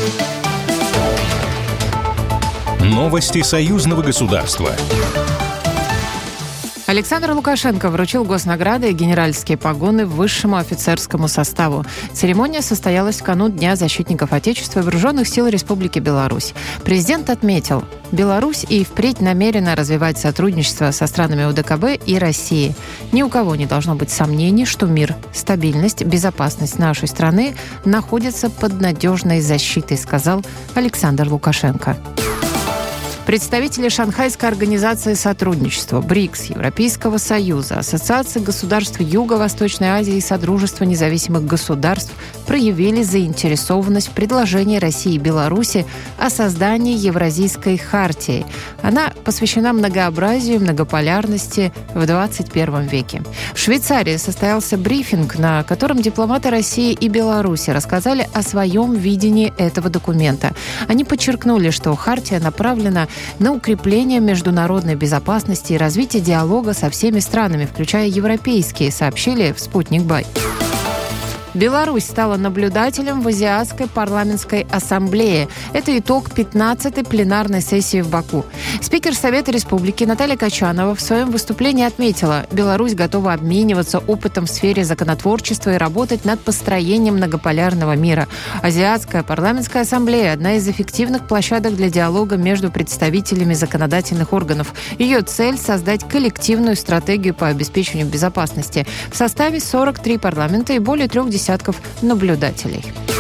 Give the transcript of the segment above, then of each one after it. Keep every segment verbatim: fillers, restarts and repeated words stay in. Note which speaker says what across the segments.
Speaker 1: Новости союзного государства.
Speaker 2: Александр Лукашенко вручил госнаграды и генеральские погоны высшему офицерскому составу. Церемония состоялась в канун Дня защитников Отечества и Вооруженных сил Республики Беларусь. Президент отметил, Беларусь и впредь намерена развивать сотрудничество со странами ОДКБ и России. Ни у кого не должно быть сомнений, что мир, стабильность, безопасность нашей страны находятся под надежной защитой, сказал Александр Лукашенко. Представители Шанхайской организации сотрудничества, БРИКС, Европейского союза, Ассоциации государств Юго-Восточной Азии и Содружества независимых государств проявили заинтересованность в предложении России и Беларуси о создании Евразийской хартии. Она посвящена многообразию и многополярности в двадцать первом веке. В Швейцарии состоялся брифинг, на котором дипломаты России и Беларуси рассказали о своем видении этого документа. Они подчеркнули, что хартия направлена на укрепление международной безопасности и развитие диалога со всеми странами, включая европейские, сообщили в «Спутник Бай». Беларусь стала наблюдателем в Азиатской парламентской ассамблее. Это итог пятнадцатой пленарной сессии в Баку. Спикер Совета Республики Наталья Качанова в своем выступлении отметила, Беларусь готова обмениваться опытом в сфере законотворчества и работать над построением многополярного мира. Азиатская парламентская ассамблея – одна из эффективных площадок для диалога между представителями законодательных органов. Ее цель – создать коллективную стратегию по обеспечению безопасности. В составе сорок три парламента и более трех десятков наблюдателей.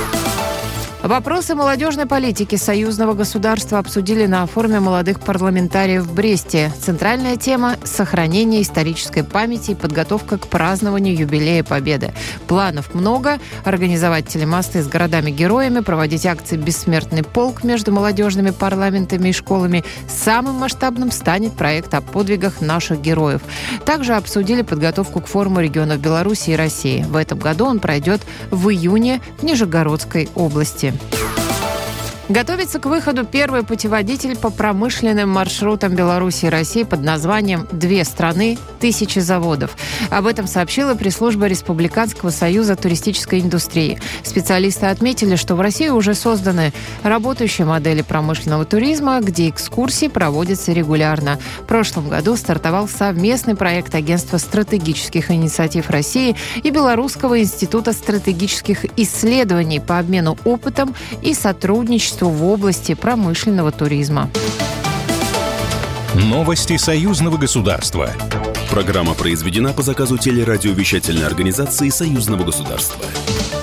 Speaker 2: Вопросы молодежной политики союзного государства обсудили на форуме молодых парламентариев в Бресте. Центральная тема – сохранение исторической памяти и подготовка к празднованию юбилея Победы. Планов много – организовать телемосты с городами-героями, проводить акции «Бессмертный полк» между молодежными парламентами и школами. Самым масштабным станет проект о подвигах наших героев. Также обсудили подготовку к форуму регионов Беларуси и России. В этом году он пройдет в июне в Нижегородской области. Готовится к выходу первый путеводитель по промышленным маршрутам Беларуси и России под названием «Две страны, тысячи заводов». Об этом сообщила пресс-служба Республиканского союза туристической индустрии. Специалисты отметили, что в России уже созданы работающие модели промышленного туризма, где экскурсии проводятся регулярно. В прошлом году стартовал совместный проект Агентства стратегических инициатив России и Белорусского института стратегических исследований по обмену опытом и сотрудничеству в области промышленного туризма.
Speaker 1: Новости союзного государства.
Speaker 3: Программа произведена по заказу телерадиовещательной организации союзного государства.